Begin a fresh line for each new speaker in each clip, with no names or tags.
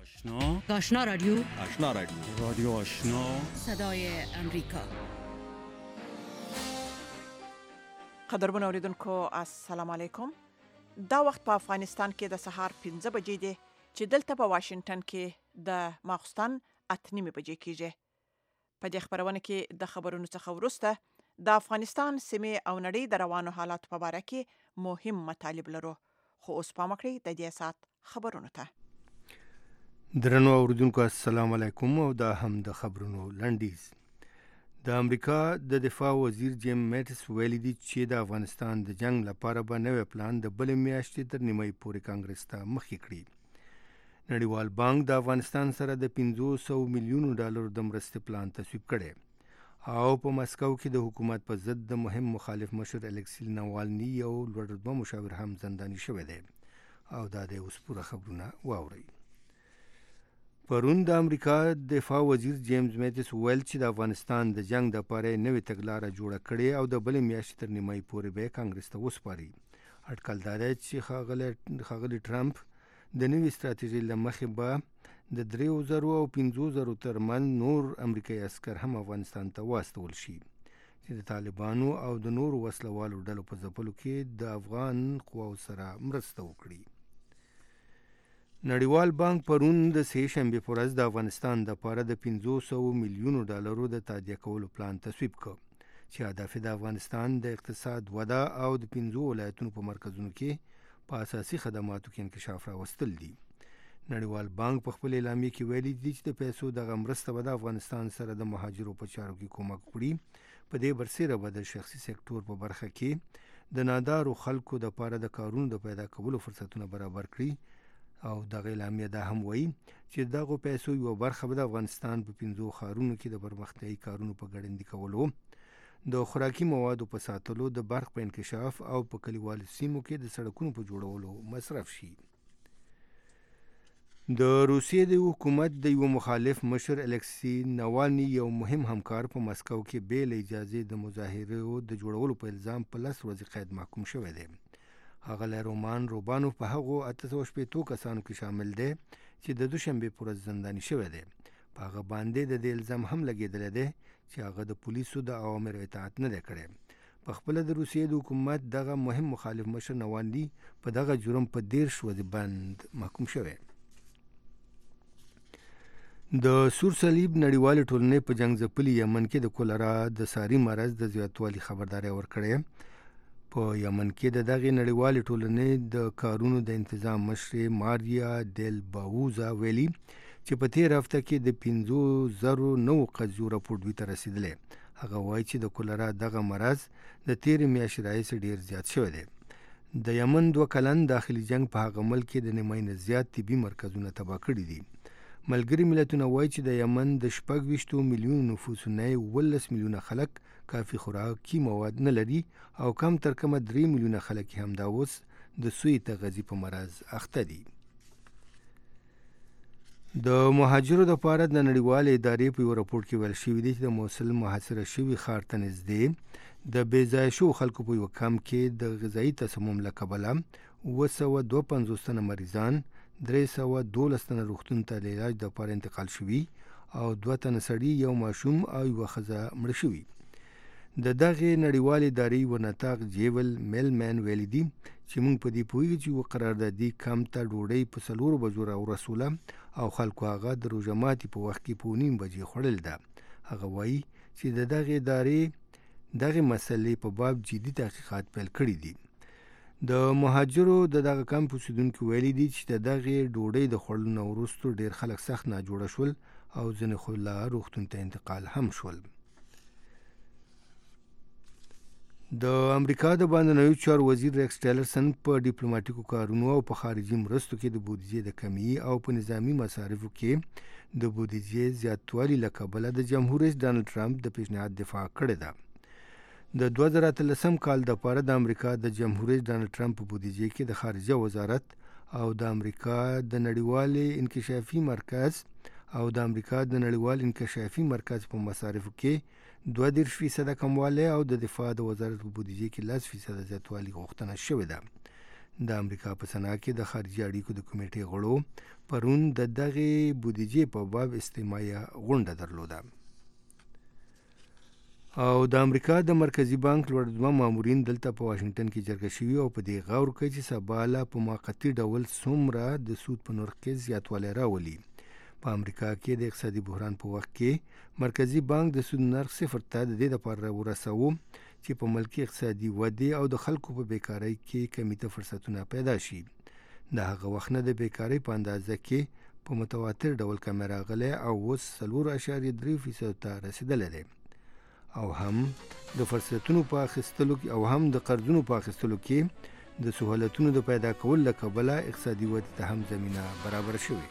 آشنا رادیو
رادیو آشنا
صدای امریکا.
قدرمن اوریدونکو السلام علیکم. دا وخت په افغانستان کې د سهار 15 بجې دی چې دلته په واشنگټن کې د ماخستن 8:30 بجې کېږي. په دې خبرونه کې د خبرونو څخه وروسته د افغانستان سیمې او نړۍ د روانو حالاتو په اړه کې مهم مطالب لرو. خو اوس پام وکړئ د دې سات خبرونو ته.
درنو اوریدونکو السلام علیکم او دا هم د خبرونو لنډیز. د امریکا د دفاع وزیر جیم میټس ویلي دی چې د افغانستان د جنگ لپاره به نوی پلان د بلې میاشتې تر نیمایي پورې کانګرس ته مخکې کړي. نړیوال بانک د افغانستان سره د 500 میلیونو ډالر د مرستې پلان تصویب کړي او په مسکو کې د حکومت په ضد د مهم مخالف مشر الکسی ناوالني یو لوړ رتبه مشاور هم زنداني شوی دی او دا د اوس پوره خبرونه واورئ. پرون د امریکا دفاع وزیر جیمز میټس ویل چې د افغانستان د جنگ د پاره نوې تګلاره جوړه کړې او د بلې میاشتې تر نیمایي پورې به کانګرس ته وسپاري. اټکل دا دی چې ښاغلی ټرمپ د نوې ستراتیژۍ له مخې به د 3,000 او 5,000 ترمن نور امریکایي عسکر هم افغانستان ته واستول شي چې د طالبانو او د نورو وسلوالو ډلو په ځپلو کې د افغان قواو سره مرسته وکړي. نړیوال بانک پرون د سه شنبې په ورځ د افغانستان لپاره د 500 میلیونو ډالرو د تادیه کولو پلان تصویب کړ چې هدف د افغانستان د اقتصاد وده او د 15 ولایتونو په مرکزونو کې په اساسي خدماتو کې انکشاف راوستل دي. نړیوال بانک په خپل اعلامیه کې ویلي دی چې د پیسو دغه مرسته به د افغانستان سره د مهاجرو په چارو کې کومک وکړي. په دې برسېره به د شخصي سکتور په برخه کې د نادارو خلکو لپاره د کارونو د پیدا کولو فرصتونه برابر کړي او دغه اعلامیه دا هم وایي چې دغه پیسو یو برخه به د افغانستان په 15 ښارونو کې د پرمختیايي کارونو په ګړندي کولو، د خوراکي موادو په ساتلو، د برق په انکشاف او په کلیوالو سیمو کې د سړکونو په جوړولو مصرف شي. د روسیې د حکومت د یو مخالف مشر الکسی ناوالني یو مهم همکار په مسکو کې بې له اجازې د مظاهرو د جوړولو په الزام په 10 ورځې قید محکوم شوی دی. هغه رومان روبانوف په هغو 880 کسانو کې شامل دی چې د دوشنبې پر ورځ زنداني شوی دی. په هغه باندې د دې الزام هم لګېدلی دی چې هغه د پولیسو د اوامرو اطاعت نه دی کړی. په خپله د روسیې د حکومت دغه مهم مخالف مشر ناوالني په دغه جرم په 13 ورځې بند محکوم شوی. د سور صلیب نړیوالې ټولنې په جنګ ځپلي یمن کې د کولرا د ساري مرض د زیاتوالي خبرداری ورکړی. په یمن کې د دغې نړیوالې ټولنې د کارونو د انتظام مشر ماریا ډیل باوزا ویلي چې په تیر هفته کې د 5,000 قضیو راپورټ دوی ته رسېدلی. هغه وایي چې د کولرا دغه مرض د تیرې میاشتې راهیسې ډېر زیات شوی دی. د یمن 2 کلن داخلي جنگ په هغه ملک کې د نیمایي نه زیات طبي مرکزونه تباه کړي دي. ملګري ملتونه وایي چې د یمن د 26 میلیونو نفوس نه 11 میلیونه خلک کافي خوراکي مواد نه لري او کم تر کمه 3 میلیونه خلک هم دا اوس د سوی تغذیې په مرض اخته دي. د مهاجرو لپاره د نړیوالې ادارې په یو راپورټ کې ویل شوي دي چې د موصل محاصره شوي ښار ته نږدې د بې ځایه شوو خلکو په یو کمپ کې د غذایي تسمم له کبله 252 تنه مریضان، 312 تنه روغتون ته د علاج لپاره انتقال شوي او 2 تنه سړي، یو ماشوم او یوه ښځه مړه شوي. د دغې نړیوالې ادارې ورنطاق جیول میلمن ویلي دي چې موږ په دې پوهېږو چې یو قراردادي کمپ ته ډوډۍ په 4 بجو راورسوله او خلکو هغه د روژه ماتي په وخت کې په 9 بجې خوړل ده. هغه وایي چې د دغې ادارې دغې مسلې په باب جدي تحقیقات پیل کړي دي. د مهاجرو د دغه کمپ اوسیدونکي ویلي دي چې د دغې ډوډۍ د خوړلو نه وروسته ډېر خلک سخت ناجوړه شول او ځینې خو لا روغتون ته انتقال هم شول. د امریکا د بهرنیو چارو وزیر ریکس ټیلرسن په ډیپلوماټیکو کارونو او په خارجي مرستو کې د بودیجې د کمی او په نظامی مصارفو کې د بودیجې زیاتوالي له کبله د جمهور رئیس ډانلډ ټرمپ د پیشنهاد دفاع کړې ده. د 2013 کال دپاره د امریکا د جمهور رئیس ډانلډ ټرمپ په بودیجې کې د خارجه وزارت او د امریکا د نړیوال انکشافي مرکز په مصارفو کې 22% کموالی او د دفاع د وزارت په بودیجې کې 10% زیاتوالی غوښتنه شوې ده. د امریکا په سنا کې د خارجي اړیکو د کمیټې غړو پرون د دغه بودیجې په باب استماعي غونډه درلوده. او د امریکا د مرکزی بانک لوړ دوه مامورین دلته په واشنگټن کې جرګه شوي او په دې غور کوي چې سباله په موقتی ډول څومره د سود په نرخ کې زیاتوالی راولي. په امریکا کې د اقتصادي بحران په وخت کې مرکزی بانک د سود نرخ صفر ته د دې لپاره ورسوه چې په ملکی اقتصادي ودې او د خلکو په بیکاری کې کمی ته فرصتونه پیدا شي. د هغه وخت نه د بیکاری په اندازه کې په متواتر ډول کم راغلی او اوس 4.3% ته رسیدلی دی. او هم د فرصتونو په اخیستلو کې او هم د قرضونو په اخیستلو کې د سہولتونو د پیدا کول له کبله اقتصادي ودې ته هم زمینه برابر شوې.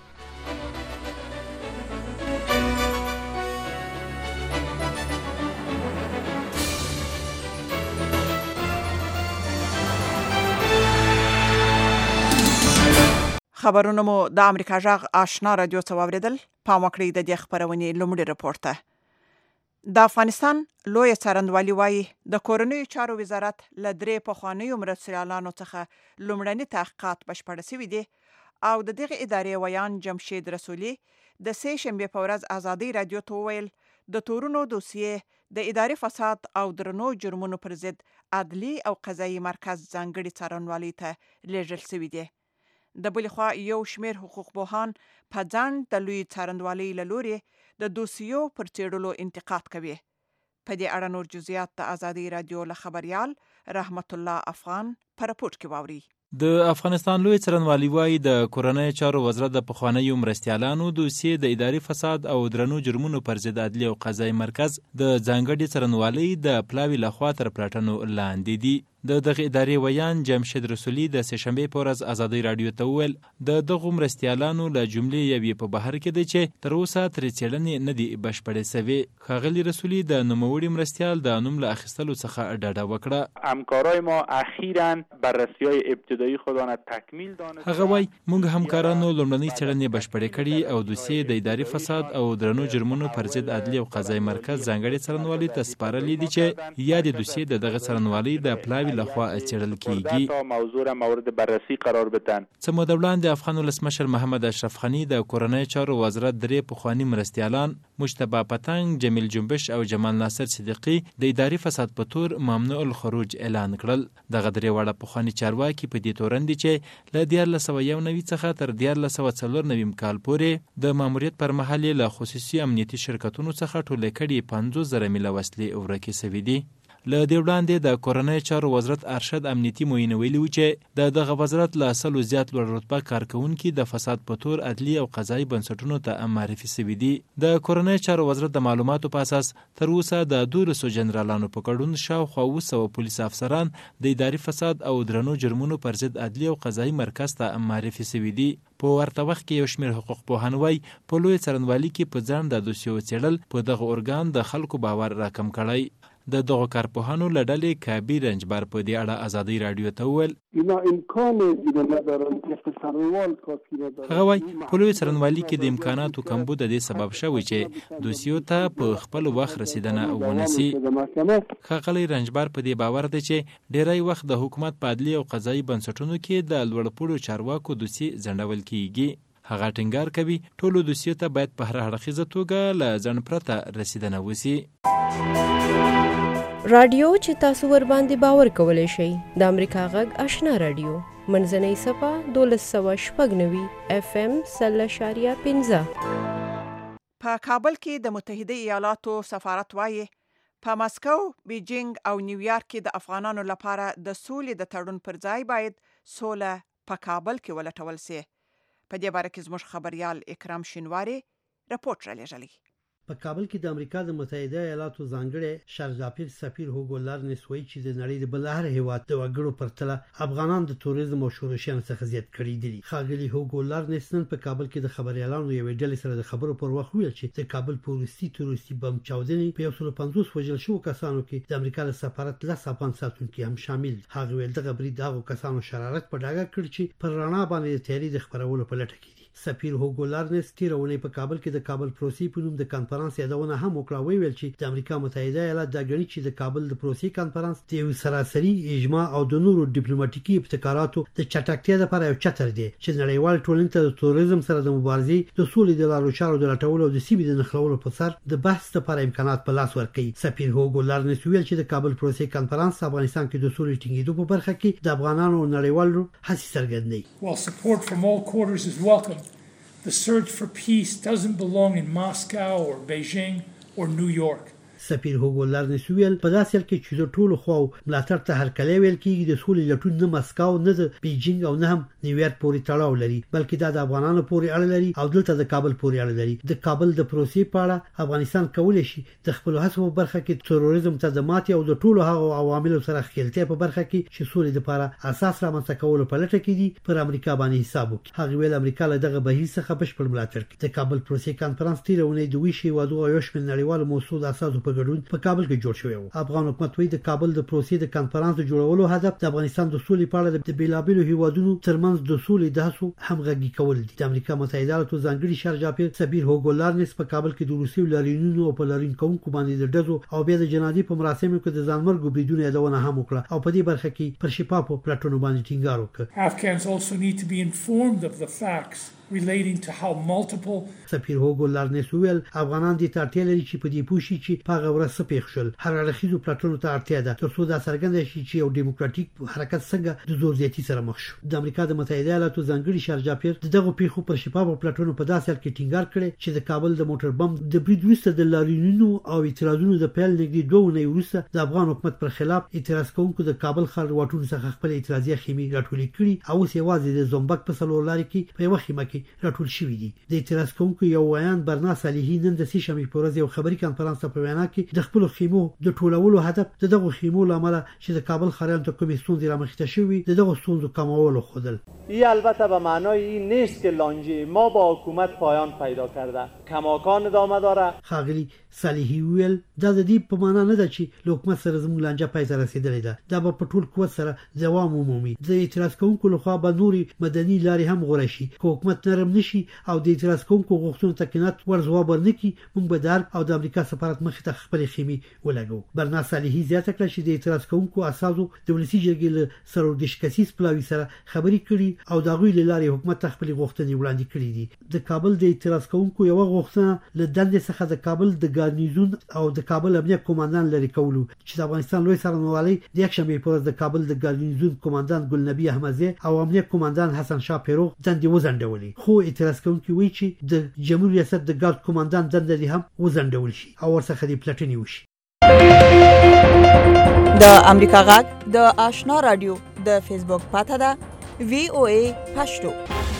خبرونه مو د امریکا جغ آشنا رادیو څخه واوریدل. پام وکړئ د دې خبرونې لومړی رپورټ ته. د افغانستان لوی څارنوالي وایي د کورنیو چارو وزارت له 3 پخوانیو مرستیالانو څخه لومړني تحقیقات بشپړ شوي دي او د دغه ادارې ویان جمشید رسولي د سې شنبې په ورځ ازادي رادیو ته وویل د تورونو دوسیې د اداري فساد او درنو جرمونو پر ضد عدلي او قضایي مرکز ځانګړي څارنوالي ته لیږل شوي دي. د بلې خوا یو شمېر حقوق پوهان په ځان د لوی څارنوالۍ له لوري د دوسیو پر څېړلو انتقاد کوي. په دې اړه نور جزئیات د ازادي رادیو له خبريال رحمت الله افغان په راپورټ کې واوري.
د افغانستان لوی څارنوالي وایي د کورنۍ چارو وزارت د پخوانیو مرستیالانو دوسیې د اداري فساد او درنو جرمونو پر ضد عدلي او قضایي مرکز د ځانګړي څارنوالۍ د پلاوي لخوا تر پلټنو لاندې دي. د دغه ادارې ویان جمشید رسولي د سې شنبې په ورځ ازادي رادیو ته وویل د دغو مرستیالانو له جملې یوې په بهر کې دی چې تر اوسه ترې څېړنې نه دي بشپړې سوې. ښاغلي رسولي د نوموړي مرستیال د نوم له اخیستلو څخه ډډه وکړه.
همکارای ما اخیراً بررسی‌های ابتدایی خودانه تکمیل دانستند.
هغه وایي موږ همکارانو لومړنۍ څېړنې بشپړې کړي او دوسیې د اداري فساد او درنو جرمونو پر ضد عدلي او قضایي مرکز ځانګړي څارنوالۍ ته سپارلي دي چې یادې دوسیې د دغه څارنوالۍ د پلاوي لخوا څېړل کیږي.
موضوع را مورد بررسی قرار بدن.
څه موده وړاندې افغان ولسمشر محمد اشرف غني د کورنۍ چارو وزارت 3 پخواني مرستیالان مجتبی پتنګ، جمیل جنبش او جمال ناصر صدیقي د اداري فساد په تور ممنوع الخروج اعلان کړل. دغه 3 واړه پخواني چارواکي په دې تورن دي چې له 1991 څخه تر 1994 کال پورې د ماموریت پر مهال له خصوصي امنیتي شرکتونو څخه ټولې کړي 50,000 میله وسلې ورکې شوې دي. له دې وړاندې د کورنۍ چارو وزارت ارشد امنیتي معین ویلي و چې د دغه وزارت له 100 زیات لوړ رتبه کارکونکي د فساد په تور عدلي او قضایي بنسټونو ته معرفي شوي دي. د کورنۍ چارو وزارت د معلوماتو په اساس تر اوسه د 200 جنرالانو په ګډون شاوخوا 200 پولیس افسران د اداري فساد او درنو جرمونو پر ضد عدلي او قضایي مرکز ته معرفي شوي دي. په ورته وخت کې یو شمېر حقوق پوهان وایي په لوی څارنوالي کې په ځان د دوسیو څېړل په دغه ارګان د خلکو باور راکم کړی. د دغه کارپوهانو له ډلې کابیر رنجبر په دې اړه ازادي رادیو ته وویل هغه وایي په لوی څارنوالي کې د امکاناتو کمبود د دې سبب شوی چې دوسیو ته په خپل وخت رسیدنه ونسی. ښاغلی رنجبر په دې باور دی چې ډیری وخت د حکومت په عدلي او قضایي بنسټونو کې د لوړپوړو چارواکو دوسي ځنډول کیږي. هغه ټینګار کوي ټولو دوسیو ته باید په هر اړخیزه توګه له ځنډ پرته رسیدنه وسی.
رادیو چې تاسو ور باندې باور کولای شئ د امریکا غږ آشنا رادیو منځنۍ صفه 1290 FM 0.15.
په کابل کې د متحده ایالاتو سفارت وایي په ماسکو، بیجینګ او نیویارک کې د افغانانو لپاره د سولې د تړون پر ځای باید سوله په کابل کې ولټول شي. په دې باره کې زموږ خبريال اکرام شینواری راپورټ را لېږلی.
په کابل کې د امریکا د متحده ایالاتو ځانګړي شرځاپیر سفیر هوګو لارنس وایي چې د نړۍ د بل هر هیواد د وګړو پرتله افغانان د توریزم او شورشیانو څخه زیات کړي دي. ښاغلي هوګو لارنس نن په کابل کې د خبريالانو یوې ډلې سره د خبرو پر وخت ویل چې د کابل پولیسي تروریستي بم چاودنې په 150 وژل شوو کسانو کې د امریکا له سفارت له افغان ساتونکو هم شامل دي. هغه ویل دغه برید هغه کسانو شرارت په ډاګه کړ چې پر رڼا باندې تیاری د خبرولو په لټه کې دي. سفیر هوګو لارنس تیرونه په کابل کې د کابل پروسی په نوم د کانفرنس کانفرنس یادونه هم وکړه ویل چې د امریکا متحده ایالات د غړي چې د کابل د پروسې کانفرنس د یو سراسري اجماع او د نورو ډیپلوماټیکي ابتکاراتو د چټکتیا لپاره یو چتر دی چې نړیوال ټولنې ته د توریزم سره د مبارزې د سولې د لارو چارو د لټولو او د سیمې د نښلولو په سر د بحث لپاره امکانات په لاس ورکړي. سفیر هوګو لارنس ویل چې د کابل پروسې کانفرنس افغانستان کې د سولې ټینګېدو په برخه کې د افغانانو نړیوالو هڅې څرګندوي.
While support from all quarters is welcome, the search for peace doesn't belong in Moscow or Beijing or New York.
سفیر هوګو لارنس ویل په داسې حال کې چې د ټولو خو ملاتړ ته هرکلی ویل کېږي د سولې لټون نه مسکو نه د بیجینګ او نه هم نیویارک پورې تړاو لري بلکې دا د افغانانو پورې اړه لري او دلته د کابل پورې اړه لري. د کابل د پروسې په اړه افغانستان کولی شي د خپل هڅو په برخه کې تروریزم ته د ماتې او د ټولو هغو عواملو سره ښکېلتیا په برخه کې چې سولې لپاره اساس رامنځته کولو په لټه کې دي پر امریکا باندې حساب وکړي. هغه ویل امریکا له دغه بهیر څخه بشپړ ملاتړ کوي. د کابل پروسې کانفرنس تیرونه د ویشي وادو او یو شمېر نړیوالو موضوع اساسو په ګډون په کابل کې جوړ شوی و. افغان حکومت وی د کابل د پروسې د کانفرنس د جوړولو هدف د افغانستان د سولې په اړه د بیلابېلو هیوادونو ترمنځ د سولې د هڅو همغږي کول دي. د امریکا متحده ایالاتو ځانګړي شرجاپیر سفیر هوګو لارنس په کابل کې د روسي لاریونونو او په لارین کوونکو باندې د ډزو او بیا د جنازې په مراسمو کې د ځانمرګو بریدونو یادونه هم وکړه او په دې برخه کې پر شفافو پلاټونو باندې ټینګار وکړ.
Afghans also need to be informed of the facts relating to how multiple
سفیر هوګو لارنس ویل افغانان دې ته اړتیا لري چې په دې پوه شي چې په هغه ورځ څه پېښ شول. هر اړخیزو پلاټونو ته اړتیا ده ترڅو دا څرګنده شي چې یو ډیموکراټیک حرکت څنګه د زور زیاتي سره مخ شو. د امریکا د متحده ایالاتو ځانګړي شرجاپیر دغه پیښو پر شفافو پلاټونو په داسې حال کې ټینګار کړي چې د کابل د موټر بم د برید وروسته د لاریونونو او اعتراضونو د پیل نږدې 2 اونۍ وروسته د افغان حکومت پر خلاف اعتراض کوونکو د کابل ښار واټونو څخه خپل اعتراضي خیمې راټولې کړي او اوس یوازې د زومبک په څلور لارې کې په یوه خیمه کې راټول شوي. د اعتراض کوونکو یو ویان برنا صالحي نن د سې شنبې په ورځ یو خبري کانفرنس په وینا کې د خپل خیمو د ټولولو هدف دغه خیمو لامل چې د کابل خاریان ته کومې ستونزې رامخته شوي دغه ستونزو کمولو خودل.
این البته به معنای این نیست که لانجه ما با حکومت پایان پیدا کرده. کماکان ادامه داره.
خاغلی صالحي ویل دا د دې په معنا نه ده چې له حکومت سره زموږ لانجه پای ته رسیدلې ده. دا به په ټول قوت سره دوام ومومي. د اعتراض کوونکو لخوا به نوري مدني لارې هم غوړه شي. که حکومت نرم نشي او د اعتراض کوونکو غوښتنو ته قناعت ور ځواب ورنکړي موږ به د او د امریکا سفارت مخې ته خپل خیمې ولګو. برنا صالحي زیاته کړه چې د اعتراض کوونکو اساسو د ولسی جرګې له سرودش کسیس پلاوی سره خبرې کړي او د غوی لارې حکومت ته خپل غوښتنې وړاندې کړې دي. د کابل د اعتراض کوونکو یو غوښتنه له دندې څخه د کابل د ګارنیزون او د کابل امنیت قوماندان لري کولو چې د افغانستان لوی څارنوالي د یک شنبې په ورځ د کابل د ګارنیزون قوماندان ګلنبی احمدزی او امنیت قوماندان حسن شاه پیروغ دندې وزندولې. خو اعتراض کوونکي وایي چې د جمهوریت ریاست د ګارد قوماندان دندې هم وزندول شي او ورڅخه د پلټنې وشي.
د امریکا غږ د آشنا رادیو د فیسبوک پاته ده VOA پښتو.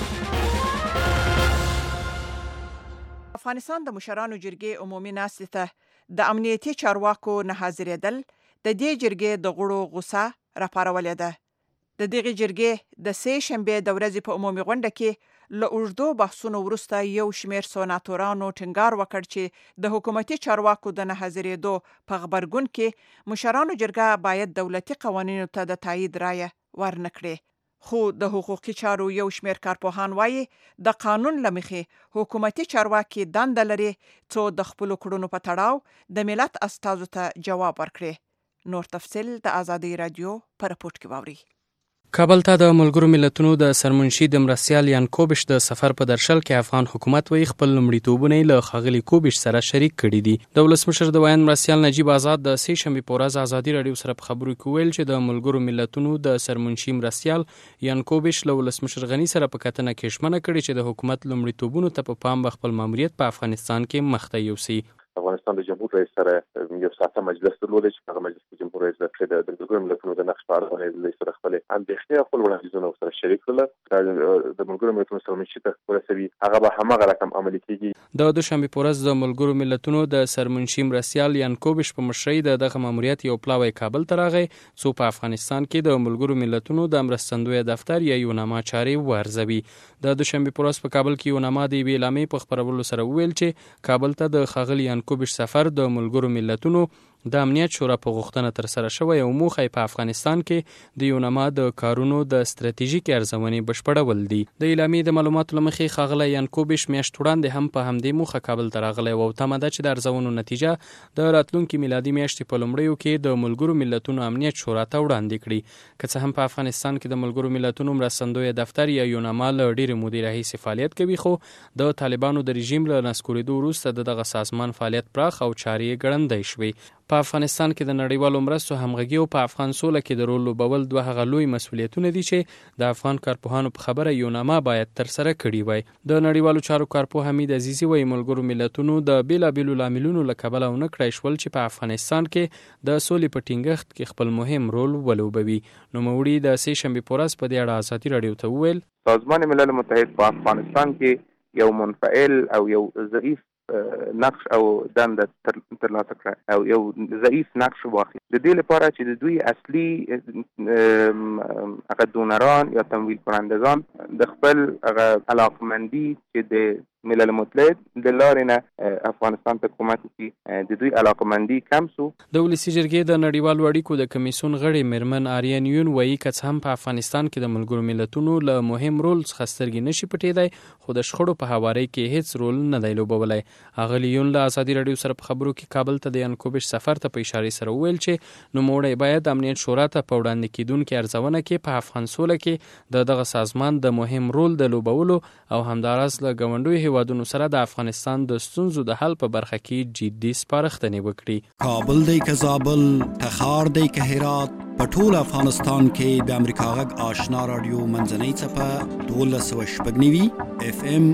افغانستان د مشرانو جرګې عمومي ناستې ته د امنیتي چارواکو نه حاضرېدل د دې جرګې د غړو غوسه راپارولې ده. د دغه جرګې د سې شنبې د ورځې په عمومي غونډه کې له اوږدو بحثونو وروسته یو شمېر سوناتورانو ټینګار وکړ چې د حکومتي چارواکو د نه حاضرېدو په غبرګون کې مشرانو جرګه باید دولتي قوانینو ته د تایید رایه ورنکړي. خو د حقوقي چارو یو شمېر کارپوهان وایي د قانون له مخې حکومتي چارواکي دنده لري څو د خپلو کړنو په تړاو د ملت استازو ته جواب ورکړي. نور تفصیل د آزادۍ رادیو په راپورټ کې واورئ.
کابل ته د ملګرو ملتونو د سرمنشي د مرستیال یانکوبش د سفر په درشل کې افغان حکومت وی خپل لومړیتوبونه له ښاغلي کوبش سره شریک کړي دي. د ولسمشر د ویان مرستیال نجیب آزاد د سې شنبې په ورځ ازادي رادیو سره په خبرو کې ویل چې د ملګرو ملتونو د سرمنشي مرستیال یانکوبش له ولسمشر غنی سره په کتنه کې ژمنه کړې چې د حکومت لومړیتوبونو ته په پام خپل ماموریت په افغانستان کې مخته یوسي.
افغانستان د جمهور رئیس سره یو ساعته مجلس درلود چې هغه مجلس د جمهور رئیس د ملګرو ملتونو د نقش په اړه باندې سره خپل اندېښنې خپل وړاندیزونه سره شریک کړل. د ملګرو ملتونو سرمنشي ته ورسوي هغه به همغه رقم عملي کیږي.
د دوشنبه په ورځ د ملګرو ملتونو د سرمنشي مرستیال یانکوبش په مشرۍ دغه ماموریت یو پلاوی کابل ته راغی څو په افغانستان کې د ملګرو ملتونو د مرستندوی دفتر یا یوناما چارې ورزوي. د دوشنبه په ورځ په کابل کې یوناما د اعلامیې په خبرولو سره ویل چې کابل ته د ښاغلي یانکوبش سفر د ملګرو ملتونو د امنیت شورا په غوښتنه ترسره شوی او موخه په افغانستان کې د یوناما د کارونو د ستراتیژیک ارزونې بشپړول دي. د اعلامیې د معلوماتو له مخې ښاغلی یانکوبیش میاشت وړاندې هم په همدې موخه کابل ته راغلی او تمه ده چې د ارزونو نتیجه د راتلونکي میلادي میاشتې په لومړیو کې د ملګرو ملتونو امنیت شورا ته وړاندې کړي. که څه هم په افغانستان کې د ملګرو ملتونو مرستندوی دفتر یا یوناما له ډېرې مودې راهیسې فعالیت کوي، خو د طالبانو د رژیم له نسکورېدو وروسته د دغه سازمان فعالیت پراخ او چارې یې ګړندۍ شوې. په افغانستان کې د نړیوالو مرستو همغږي او په افغان سوله کې د رول لوبول دوه هغه لوی مسؤلیتونه دي چې د افغان کارپوهانو په خبره یوناما باید ترسره کړي وای. د نړیوالو چارو کارپوه حمید عزیزي وایي ملګرو ملتونو د بیلابیلو لاملونو له کبله ونه کړای شول چې په افغانستان کې د سولې په ټینګښت کې خپل مهم رول ولوبوي. نوموړي د سې شنبې په ورځ په دې اړه ازادي راډیو ته وویل
سازمان ملل متحد په افغانستان کې یو منفعل او یو ضعیف نقش او دنده ترلاسه کړه او یو ضعیف نقش واخلي د دې لپاره چې د دوی اصلي هغه دونران یا تمویل کنندگان د خپل هغه علاقمندي چې د ملل متحد د لارې نه افغانستان ته کومک وکړي د دوی علاقمندي کم سو.
د ولسي جرګې د نړیوالو اړیکو د کمیسیون غړي میرمن آریان یون وایي که څه هم په افغانستان کې د ملګرو ملتونو له مهم رول څخه سترګې نشي پټېدای، خو د شخړو په هواري کې هیڅ رول نه دی لوبولی. اغلی یون له ازادي راډیو سره په خبرو کې کابل ته د یانکوبیش سفر ته په اشاره سره وویل چې نوموړی باید د امنیت شورا ته په وړاندې کېدونکې ارزونه کې په افغان سوله کې د دغه سازمان د مهم رول د لوبولو او همداراز له ګاونډیو هیوادونو سره د افغانستان د ستونزو د حل په برخه کې جدي سپارښتنې وکړي.
کابل دی که زابل، تخار دی که هرات، په ټول افغانستان کې د امریکا غږ آشنا راډیو منځنۍ څپه 1290 FM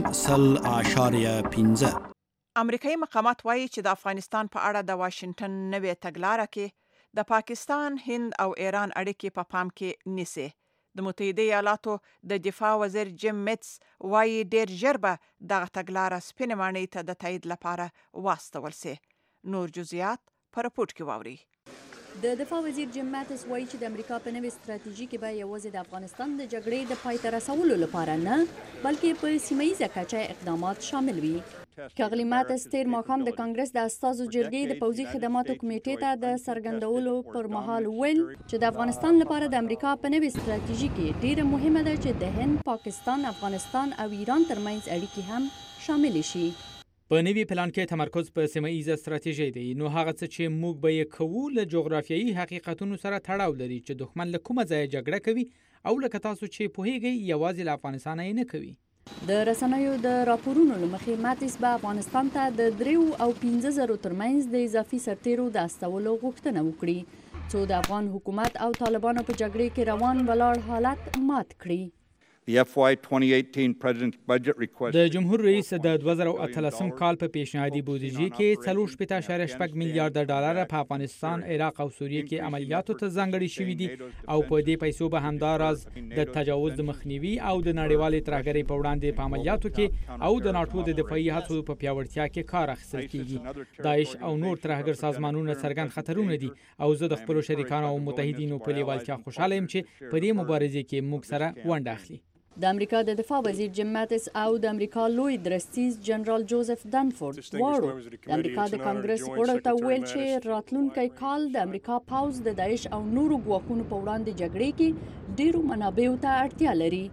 0.15.
امریکایي مقامات وایي چې د افغانستان په اړه د واشنگټن نوې تګلاره کې د پاکستان، هند او ایران اړیکې په پام کې نیسي. د متحده ایالاتو د دفاع وزیر جیم میټس وایي ډېر ژر به دغه تګلاره سپینې ماڼۍ ته د تایید لپاره واستول سي. نور جزئیات په راپورټ کې واورئ.
د دفاع وزیر جیم میټس وایي چې د امریکا په نوې ستراتیژي کې به یوازې د افغانستان د جګړې د پای ته رسولو لپاره نه بلکې په سیمه ییزه کچه اقدامات شامل وي. ښاغلي میټس تیر ماښام د کانګرس د استازو جرګې د پوځي خدماتو کمیټې ته د څرګندولو پر مهال ویل چې د افغانستان لپاره د امریکا په نوې ستراتیژي کې ډیره مهمه ده چې د هند، پاکستان، افغانستان او ایران ترمنځ اړیکې هم شامل شي.
په نوي پلان کې تمرکز په سیمه ایزه ستراتیژي دی، نو هغه څه چې موږ به یې کوو له جغرافیایي حقیقتونو سره تړاو لري چې دښمن له کومه ځایه جګړه کوي او لکه تاسو چې پوهیږئ یوازې له افغانستان یې نه کوي.
د رسنیو د راپورونو له مخې میټس به افغانستان ته د 3 او 15 زرو ترمنځ د اضافي سرتیرو د استولو غوښتنه وکړي څو د افغان حکومت او طالبانو په جګړې کې روان ولاړ حالت مات کړي.
The FY 2018 President's Budget Request
د جمهور رئیس د 2018 کال په پیشنهادي بودیجې کې 4.8 میلیارډ ډالر په افغانستان، عراق او سوریه کې عملیاتو ته ځانګړي شوي دي او په دې پیسو به همداراز د تجاوز د مخنیوي او د نړیوالې ترهګرۍ په وړاندې په عملیاتو کې او د ناټو د دفاعي هڅو په پیاوړتیا کې کار اخیستل کیږي. داعش او نور ترهګر سازمانونه څرګند خطرونه دي او زه د خپلو شریکانو او متحدینو په لیوالتیا خوشاله یم چې په دې مبارزې کې موږ سره ونډه اخلي.
د امریکا د دفاع وزیر جیم میټس او د امریکا لوی درستیز جنرال جوزف دانفورد دواړو د امریکا د کانګرس غړو ته ویل چې راتلونکی کال د امریکا پوځ د داعش او نورو ګواښونو په وړاندې جګړې کې ډیرو منابعو ته اړتیا لري.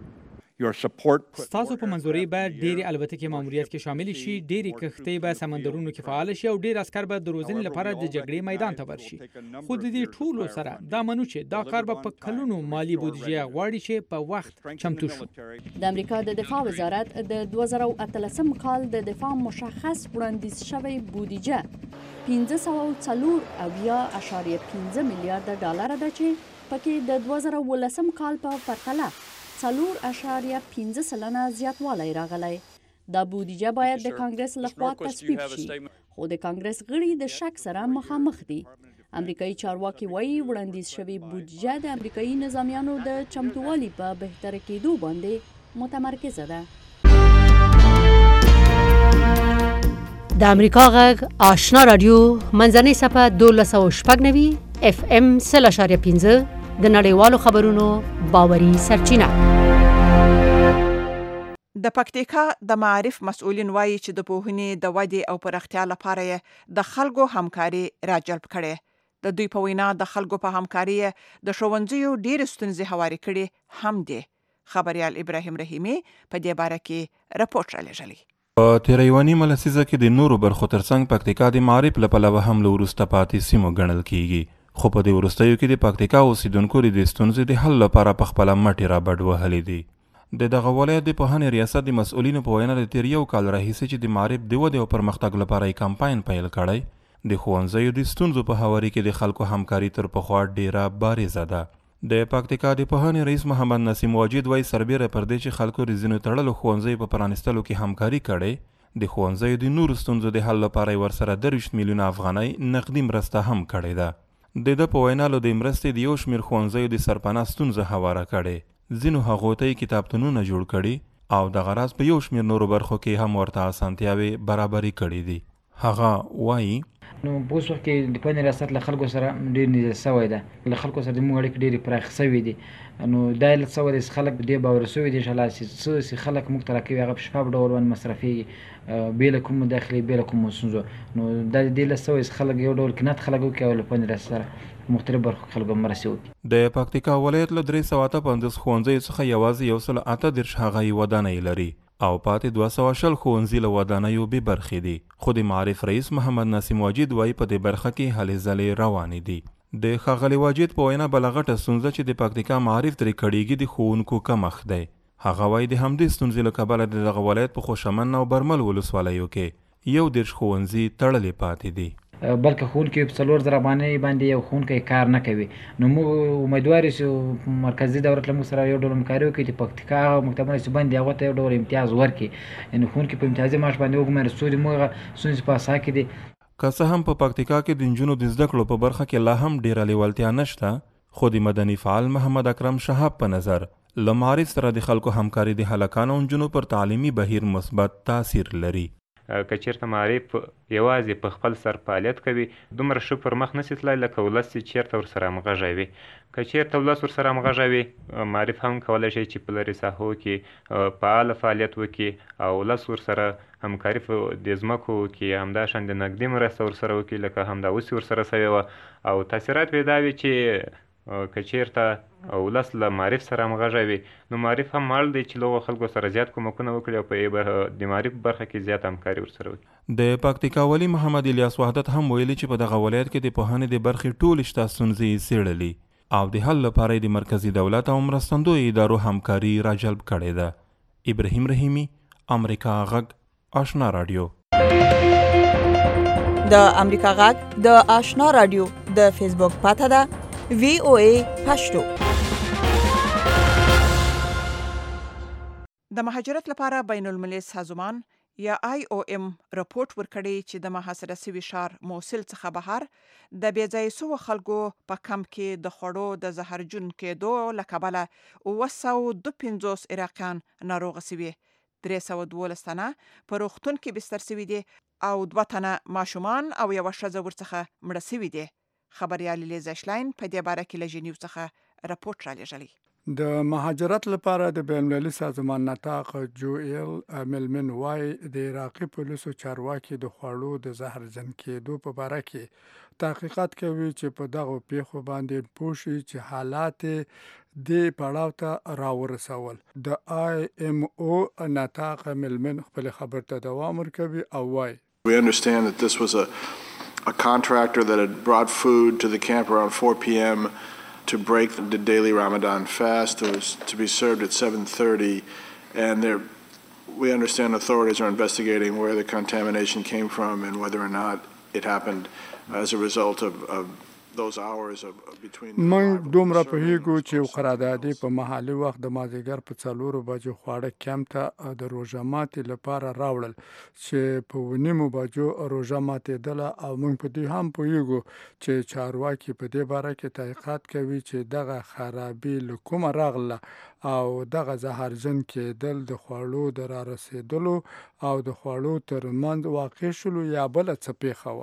ستاسو په منځوري به ډېری الوتکې ماموریت کې شامل شي، ډېری کښتۍ به سمندرونو کې فعال شي او ډېر عسکر به د روزنې لپاره د جګړې میدان ته ورشي. خو د دې ټولو سره دا منو چې دا کار به په کلونو مالی بودیجه غواړي چې په وخت چمتو شي.
د امریکا د دفاع وزارت د 2018 کال د دفاع مشخص وړاندیز شوی بودیجه 504.15 میلیارډ ډالر ده چې پکې د 2019 کال په پرتله 4.5% زیاتوالی راغلی. دا بودیجه باید د کانګرس لخوا تصویب شي، خو د کانګرس غړي د شک سره مخامخ دي. امریکایي چارواکي وایي وړاندیز شوی بودیجه د امریکایي نظامیانو د چمتووالي په بهتره کېدو باندې متمرکزه ده.
د امریکا غږ آشنا رادیو منځنۍ صفحه 1290 FM 0.15 د نړیوالو خبرونو باوري سرچینه.
د پکتیکا د معارف مسؤلین وایي چې د پوهنې د ودې او پراختیا لپاره یې د خلکو همکاري راجلب کړي. د دوی په وینا د خلکو په همکاري د ښوونځیو ډېر ستونزې هواري کړي هم دي. خبريال ابراهیم رحیمی په دې باره کې راپورټ رالیږلی.
په تیره یوه نیمه لسیزه کې د نورو برخو ترڅنګ پکتیکا د معارف له پلوه هم له وروسته پاتې سیمو ګڼل کیږي. خو په دې وروستیو کې د پکتیکا اوسیدونکو د ستونزې د حل لپاره په خپله مټې رابډ وهلې دي. د دغه ولایت د پوهنې ریاست د مسؤلینو په وینا د تیر یو کال راهیسې چې د معارف د ودې او پرمختګ لپاره یې کمپاین پیل کړی، د ښوونځیو د ستونزو په هواري کې د خلکو همکاري تر پخوا ډیره بارزه ده. د پکتیکا د پوهنې رئیس محمد نسیم واجد وایي سربیره پر دې چې خلکو د ځینو تړلو ښوونځیو په پرانیستلو کې همکاري کړې، د ښوونځیو د نورو ستونزو د حل لپاره یې ورسره 23 میلیونه افغانۍ نقدي مرسته هم کړې ده. د ده په وینا له دې مرستې د یو شمېر ښوونځیو د سرپناه ستونزه هواره کړې، ځینو هغو ته یې کتابتونونه جوړ کړي او دغه راز په یو شمېر نورو برخو کې هم ورته اسانتیاوې برابرې کړې دي. هغه وایي
نو په اوس وخت کې د پوهنې ریاست له خلکو سره ډېر نږدې سوی ده، له خلکو سره زموږ اړیکې ډېرې پراخې سوي دي. نو دا علت سوی دی چې خلک دې باور سوي دي انشاءالله چې خلک موږ ته راکوي هغه په شفاف ډول باندې مصرفېږي بې له کومو داخلي بې له کومو ستونزو. نو دا د دې علت سوی چې خلک یو ډول قناعت خلک وکړي او له پوهنې ریاست سره مختلف برخو خلکو مرستې وکړي.
د پکتیکا ولایت له 355 ښوونځیو څخه یوازې 138 هغه یې ودانۍ لري او پاتې 220 ښوونځي له ودانیو بې برخې دي. خو د معارف رئیس محمد نسیم واجد وایي په دې برخه کې هلې ځلې روانې دي. د ښاغلي واجد په وینا بله غټه ستونزه چې د پکتیکا معارف ترې کړېږي د ښوونکو کمښت دی. هغه وایي د همدې ستونزې له کبله د دغه ولایت په خوشامند او برمل ولسوالیو کې 11 ښوونځي تړلې پاتې دي.
بلکې ښوونکي په 4,000 افغانۍ باندې یو ښوونکی کار نه کوي. نو موږ امیدوار یو چې مرکزي دولت له موږ سره یو ډول همکاري وکړي چې پکتیکا هغه مکتبونه چې بند دي هغو ته یو ډول امتیاز ورکړي، یعنې ښوونکي په امتیازي معاش باندې وګماري څو د موږ هغه ستونزې په اسا کې دي.
که څه هم په پکتیکا کې د نجونو د زده کړو په برخه کې لا هم ډیره لیوالتیا نشته، خو د مدني فعال محمد اکرم شهاب په نظر له معارف سره د خلکو همکاري د هلکانو او نجونو پر تعلیمي بهیر مثبت تاثیر لري.
که چېرته معارف یوازې په خپل سر فعالیت کوي دومره ښه پر مخ نشي تللی لکه ولس چې چېرته ورسره همغږی وي. که چېرته ولس ورسره همغږی وي معارف هم کولی شي چې په لرې ساحو کې فعاله فعالیت وکړي او ولس ورسره همکاري د ځمکو کې همداشان د نقدي مرسته ورسره وکړي لکه همدا اوس ورسره سوې وه. او تاثیرات به دا وي چې که چېرته ولس له معارف سره همغږی وي نو معارف هم اړ دی چې له هغو خلکو سره زیات کومکونه وکړي او په د معارف برخه کې زیات همکاري ورسره وکړي.
د پکتیکا والي محمد الیاس وحدت هم ویلي چې په دغه ولایت کې د پوهنې د برخې ټولې شته ستونزې یې څېړلي او د حل لپاره یې د مرکزي دولت او مرستندویو ادارو همکاري راجلب کړې ده. ابراهیم رحیمی، امریکا غږ، آشنا رادیو.
د امریکا غږ د آشنا رادیو د فیسبوک پاته ده VOA پښتو.
د مهاجرت لپاره بین المللي سازمان یا IOM راپورټ ورکړی چې د محاصره شوي ښار موصل څخه بهر د بې ځایه شوو خلکو په کمپ کې د خوړو د زهرجن کېدو له کبله 252 عراقیان ناروغه شوي، 312 تنه په روغتون کې بستر شوي دي او 2 تنه ماشومان او یوه ښځه ورڅخه مړه شوي دي. خبريال لیزا شلاین په دې باره کې له ژنیو څخه راپورټ رالیږلی.
د مهاجرت لپاره د بین المللي سازمان نطاق جوئل ملمن وای د عراقي پولیسو چارواکي د خوړو د زهرجن کېدو په باره کې تحقیقات کوي چې په دغه پیښو باندې پوه شي چې حالات د پړاو ته راورسول. د IMO نطاق ملمن خپل خبر ته دوام ورکوي او وای
We understand that this was a contractor that had brought food to the camp around 4 p.m. to break the daily Ramadan fast. It was to be served at 7:30, and we understand authorities are investigating where the contamination came from and whether or not it happened as a result of those hours between.
موږ دومره پوهیږو چې قراردادي په محلي وخت د مازدیګر په 4 بجو خواړه کمپ ته د روژه ماتي لپاره راوړل چې په 9 بجو روژه ماتېدله او موږ په دې هم پوهیږو چې چارواکي په دې باره کې تحقیقات کوي چې دغه خرابي له کومه راغله او دغه زهرجن کېدل د خوړو د رارسېدلو او د خوړو ترمنځ واقع شلو یا بله څه پیښه وه.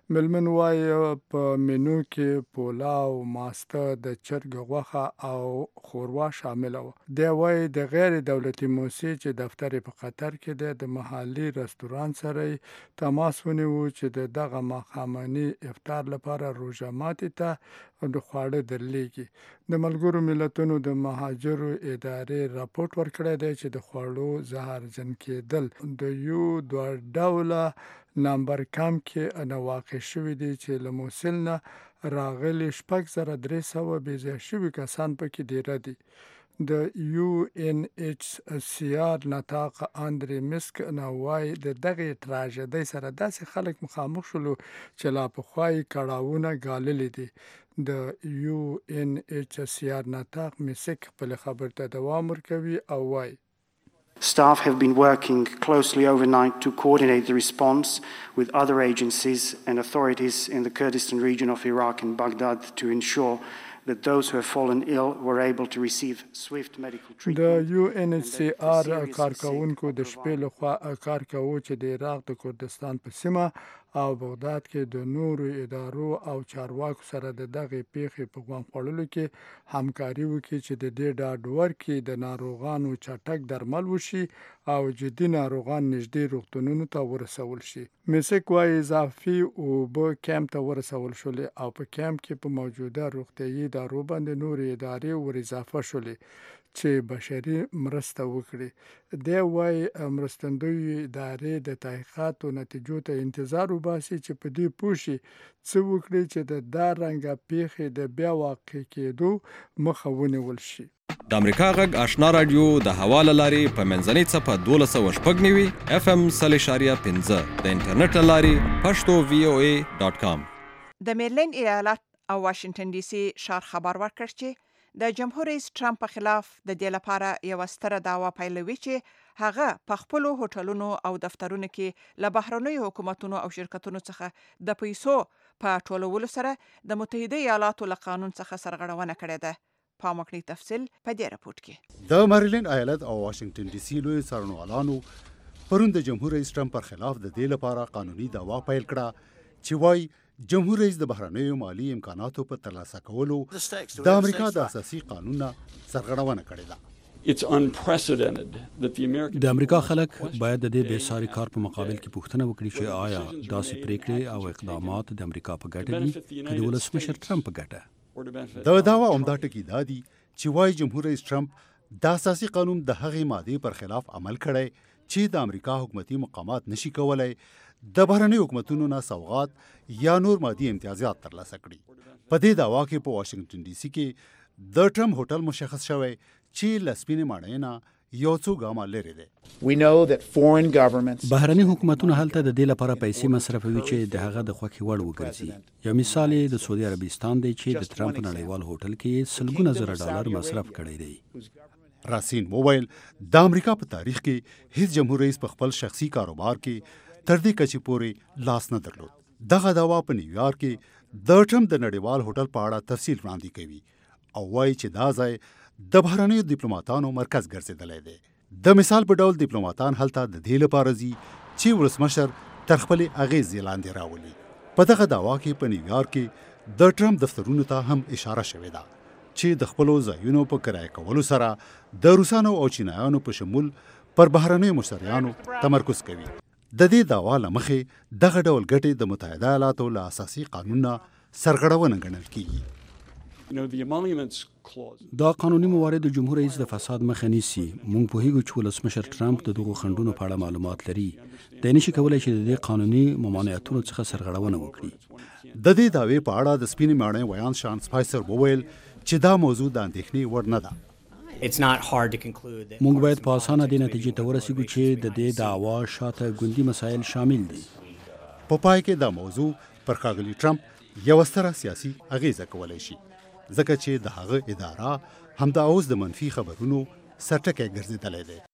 ملمن وایي په مینو کې پولاو، ماسته، د چرګ غوښه او خوروا شامل و. دی وایي د غیر دولتي موسسې چې دفتر په قطر کې دی د محلي رستوران سره تماس ونیو چې د دغه ماښامني افطار لپاره روژه ماتي ته د خواړه درلیږي. د ملګرو ملتونو د مهاجرو ادارې راپورټ ورکړی دی چې د خوړو زهرجن کېدل د یو دوه ډوله نمبر کم کې نه واقع شوي دي چې له موسل نه راغلي 6300 بېځایه شوي کسان پکې دیره دي. د UNHCR نطاق اندري مسک نه وایي د دغې تراژدۍ سره داسې خلک مخامخ شولو چې لا پخوا یې کړاوونه ګاللي دي. د UNHCR نطاق مسک خپل خبر ته دوام ورکوي او وایي
Staff have been working closely overnight to coordinate the response with other agencies and authorities in the Kurdistan region of Iraq and Baghdad to ensure that those who have fallen ill were able to receive swift medical treatment.
د UNHCR کارکونکو د شپې لخوا کار کوي چې د عراق د کردستان په سیمه او بغداد کې د نورو ادارو او چارواکو سره د دغې پیښې په غوږ خوړلو کې همکاري وکړي چې د دې ډاډ ورکړي د ناروغانو چټک درمل وشي او جدي ناروغان نږدې روغتونونو ته ورسول شي. مسک وایي اضافي اوبه کیمپ ته ورسول شولې او په کیمپ کې په موجوده روغتیايي ادارو باندې نورې ادارې ور اضافه شولې چې بشري مرسته وکړي. دی وایي مرستندوی ادارې د تحقیقاتو نتیجو ته انتظار وباسي چې په دې پوه شي څه وکړي چې د دا رنګه پیښې د بیا واقع کېدو مخه ونیول شي.
د امریکا غږ آشنا رادیو د هوا له لارې په منځنۍ څپه 1290 FM 0.5 د انټرنیټ له لارې پښتو VOA.com.
د میرلند ایالت او واشنگټن ډي سي ښار خبر ورکړ چې د جمهور رئیس ټرمپ په خلاف د دې لپاره یو ستره دعوا پیلوي چې هغه په خپل هوټلونو او دفترونو کې له بهرنیو حکومتونو او شرکتونو څخه د پیسو په ټولولو سره د متحده ایالاتو له قانون څخه سرغړونه کړې ده. په مخکې تفصیل په دې راپورټ کې
د میریلند ایالت او واشنگټن ډي سي لوی څارنوالانو پرون د جمهور رئیس ټرمپ پر خلاف د دې لپاره قانوني دعوا پیل کړه چې وایي جمهور رئیس د بهرنیو مالی امکاناتو په ترلاسه کولو د امریکا د اساسي قانون سرغړونه کړې ده.
د امریکا خلک باید د دې بېساري کار په مقابل کې پوښتنه وکړي چې آیا داسې پریکړې او اقدامات د امریکا په ګټه دي که د ولسمشر ټرمپ په ګټه.
د دعوا عمده ټکي دا دي چې وایي جمهور رئیس ټرمپ د اساسي قانون د هغې مادې پر خلاف عمل کړی چې د امریکا حکومتي مقامات نشي کولای د بهرني حکومتونو نه سوغات یا نور مادي امتیازات ترلاسه کړي. په دې دعوا کې په واشنگټن ډي سي کې د ټرمپ هوټل مشخص شوی چې لسپینې ماڼۍ نه یو څو ګامه لرې دی.
بهرني حکومتونه هلته د دې لپاره پیسې مصرفوي چې د هغه د خوښې وړ وګرځي. یو مثال د سعودي عربستان دی چې د ټرمپ نړیوال هوټل کې سلګونه زره ډالر مصرف کړی دی.
راسین موبایل د امریکا په تاریخ کې هیڅ جمهور رئیس په خپل شخصي کاروبار کې تر دې کچې پورې لاس نه درلود. دغه دعوا په نیویارک کې د ټرمپ د نړیوال هوټل په اړه تفصیل وړاندې کوي او وایي چې دا ځای د بهرنیو ډیپلوماټانو مرکز ګرځېدلی دی. د مثال په ډول ډیپلوماټان هلته د دې لپاره ځي چې ولسمشر تر خپلې اغېزې لاندې راولي. په دغه دعوا کې په نیویارک کې د ټرمپ دفترونو ته هم اشاره شوې ده چې د خپلو ځایونو په کرایه کولو سره د روسانو او چینایانو په شمول پر بهرنیو مشتریانو تمرکز کوي. د دې دعوا له مخې دغه ډول ګټې د متحده ایالاتو له اساسي قانون نه سرغړونه ګڼل کېږي.
دا قانوني موارد د جمهور رئیس د فساد مخه نیسي. موږ پوهیږو چې ولسمشر ټرمپ د دغو خنډونو په اړه معلومات لري. دی نشي کولی چې د دې قانوني ممانعتونو څخه سرغړونه وکړي.
د دې دعوې په اړه د سپینې ماڼۍ ویان شان سپایسر وویل چې دا موضوع د اندېښنې وړ نه ده.
موږ باید په اسانه دې نتیجې ته ورسېږو چې د دې دعوا شاته ګوندي مسایل شامل دي.
په پای کې دا موضوع پر ښاغلي ټرمپ یوه ستره سیاسي اغیزه کولی شي ځکه چې د هغه اداره همدا اوس د منفي خبرونو سرټکی ګرځېدلی دی.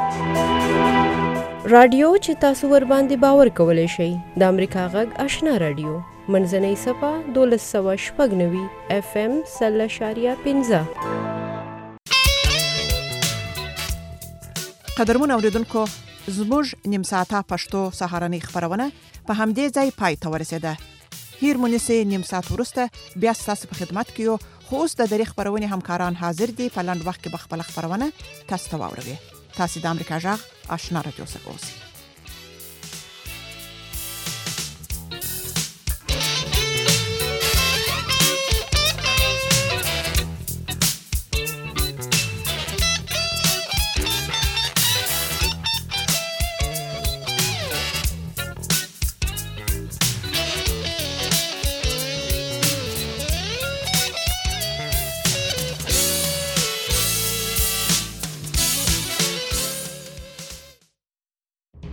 رادیو چې تاسو ور باندې باور کولی شئ د امریکا غږ آشنا رادیو منځنۍ صفه 1296 FM 0.5.
قدرمن اوریدونکو زموږ نیم ساعته پښتو سهارنۍ خبرونه په همدې ځای پای ته ورسېده. هیر مونیسه نیم ساعت ورسته بیا ستاسو په خدمت کې یو. خو اوس د دری خبرونې همکاران حاضر دي په لنډ وخت کې به خپل خبرونه تاسو ته واوروي. تاسو د امریکا جغ آشنا رادیو څخه اوسئ.